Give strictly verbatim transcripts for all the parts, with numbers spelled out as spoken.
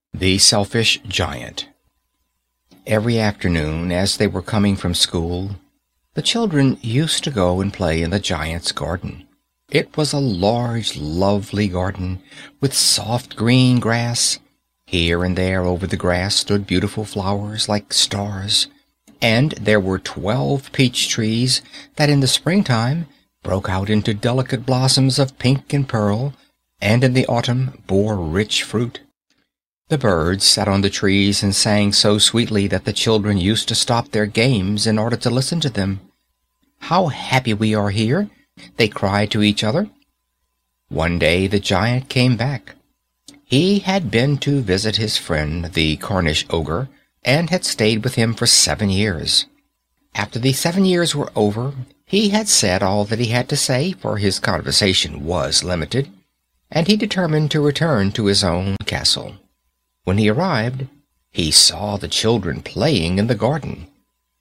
The Selfish Giant. Every afternoon, as they were coming from school, the children used to go and play in the giant's garden. It was a large, lovely garden, with soft green grass. Here and there over the grass stood beautiful flowers like stars, and there were twelve peach trees that in the springtime broke out into delicate blossoms of pink and pearl, and in the autumn bore rich fruit. The birds sat on the trees and sang so sweetly that the children used to stop their games in order to listen to them. "How happy we are here!" they cried to each other. One day the giant came back. He had been to visit his friend, the Cornish ogre, and had stayed with him for seven years. After the seven years were over, he had said all that he had to say, for his conversation was limited, and he determined to return to his own castle. When he arrived, he saw the children playing in the garden.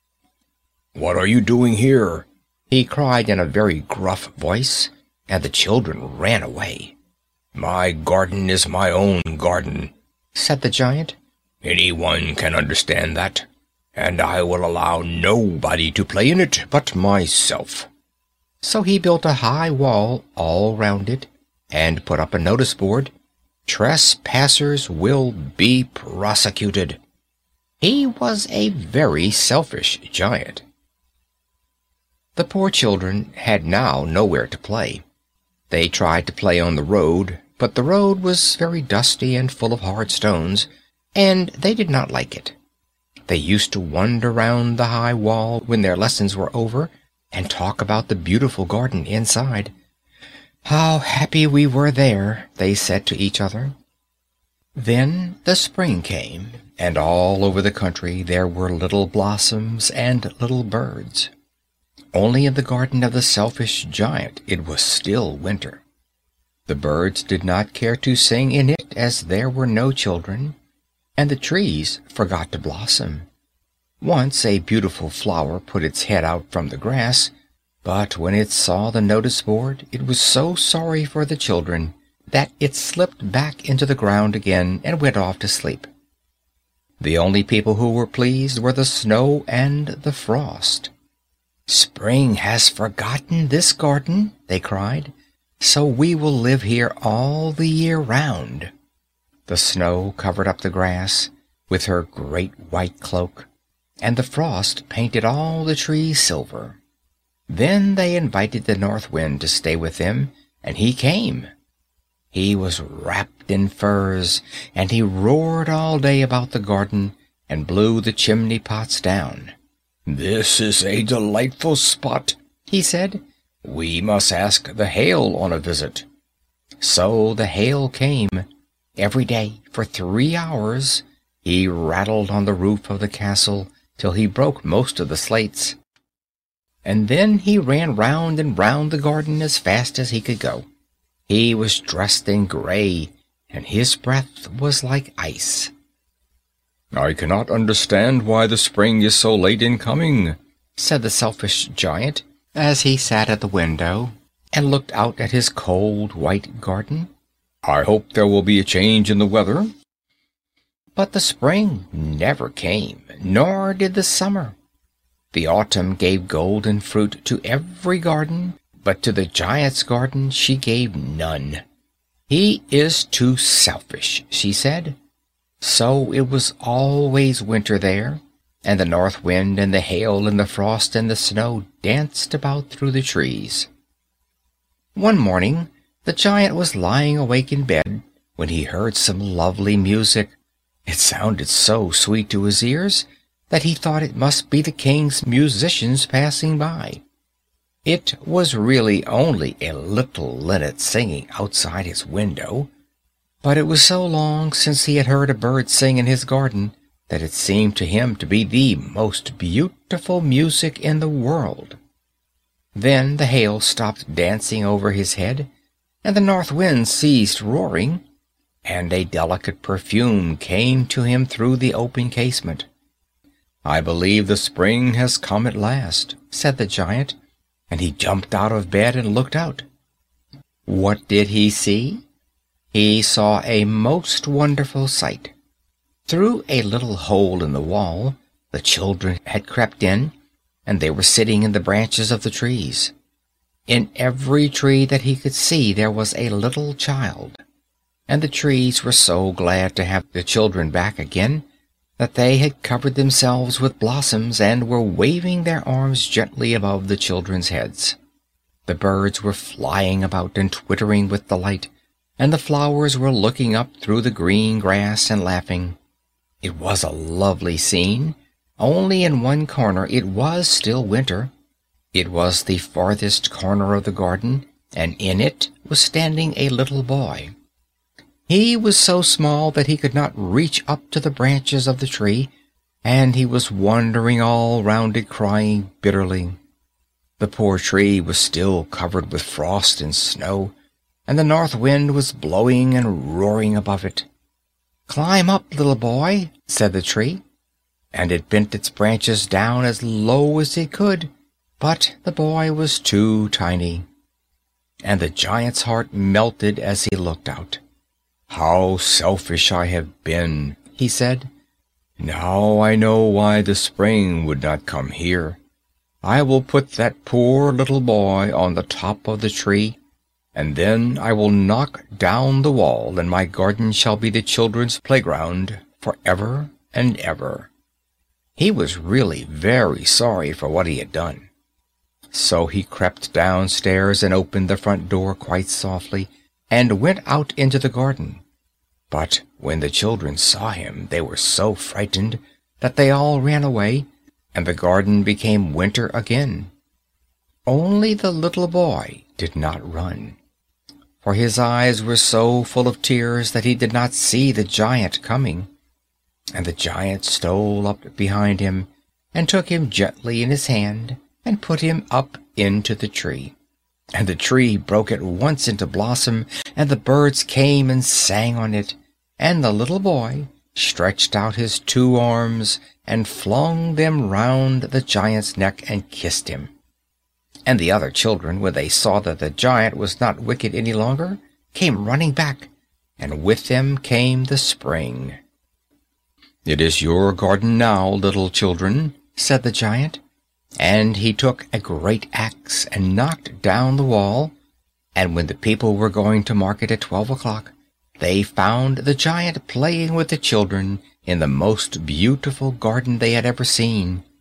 "What are you doing here?" he cried in a very gruff voice, and the children ran away. "My garden is my own garden," said the giant. "Anyone can understand that, and I will allow nobody to play in it but myself." So he built a high wall all round it, and put up a notice board: "Trespassers will be prosecuted." He was a very selfish giant. The poor children had now nowhere to play. They tried to play on the road, but the road was very dusty and full of hard stones, and they did not like it. They used to wander round the high wall when their lessons were over, and talk about the beautiful garden inside. "How happy we were there," they said to each other. Then the spring came, and all over the country there were little blossoms and little birds. Only in the garden of the Selfish Giant it was still winter. The birds did not care to sing in it, as there were no children, and the trees forgot to blossom. Once a beautiful flower put its head out from the grass, but when it saw the notice board, it was so sorry for the children that it slipped back into the ground again and went off to sleep. The only people who were pleased were the snow and the frost. "Spring has forgotten this garden," they cried, "so we will live here all the year round." The snow covered up the grass with her great white cloak, and the frost painted all the trees silver. Then they invited the North Wind to stay with them, and he came. He was wrapped in furs, and he roared all day about the garden and blew the chimney pots down. "This is a delightful spot," he said. "We must ask the hail on a visit." So the hail came. Every day for three hours he rattled on the roof of the castle till he broke most of the slates. And then he ran round and round the garden as fast as he could go. He was dressed in gray, and his breath was like ice. "I cannot understand why the spring is so late in coming," said the Selfish Giant, as he sat at the window and looked out at his cold white garden. "I hope there will be a change in the weather." But the spring never came, nor did the summer. The autumn gave golden fruit to every garden, but to the giant's garden she gave none. "He is too selfish," she said. So it was always winter there, and the north wind and the hail and the frost and the snow danced about through the trees. One morning the giant was lying awake in bed when he heard some lovely music. It sounded so sweet to his ears that he thought it must be the king's musicians passing by. It was really only a little linnet singing outside his window, but it was so long since he had heard a bird sing in his garden that it seemed to him to be the most beautiful music in the world. Then the hail stopped dancing over his head, and the north wind ceased roaring, and a delicate perfume came to him through the open casement. "I believe the spring has come at last," said the giant, and he jumped out of bed and looked out. What did he see? He saw a most wonderful sight. Through a little hole in the wall, the children had crept in, and they were sitting in the branches of the trees. In every tree that he could see there was a little child, and the trees were so glad to have the children back again that they had covered themselves with blossoms and were waving their arms gently above the children's heads. The birds were flying about and twittering with delight, and the flowers were looking up through the green grass and laughing. It was a lovely scene, only in one corner it was still winter. It was the farthest corner of the garden, and in it was standing a little boy. He was so small that he could not reach up to the branches of the tree, and he was wandering all round it, crying bitterly. The poor tree was still covered with frost and snow, and the north wind was blowing and roaring above it. "Climb up, little boy," said the tree, and it bent its branches down as low as it could, but the boy was too tiny, and the giant's heart melted as he looked out. "How selfish I have been," he said. "Now I know why the spring would not come here. I will put that poor little boy on the top of the tree, and then I will knock down the wall, and my garden shall be the children's playground forever and ever." He was really very sorry for what he had done. So he crept downstairs and opened the front door quite softly, and went out into the garden. But when the children saw him, they were so frightened that they all ran away, and the garden became winter again. Only the little boy did not run, for his eyes were so full of tears that he did not see the giant coming. And the giant stole up behind him, and took him gently in his hand, and put him up into the tree. And the tree broke at once into blossom, and the birds came and sang on it, and the little boy stretched out his two arms and flung them round the giant's neck and kissed him. And the other children, when they saw that the giant was not wicked any longer, came running back, and with them came the spring. "It is your garden now, little children," said the giant, and he took a great axe and knocked down the wall, and when the people were going to market at twelve o'clock, they found the giant playing with the children in the most beautiful garden they had ever seen.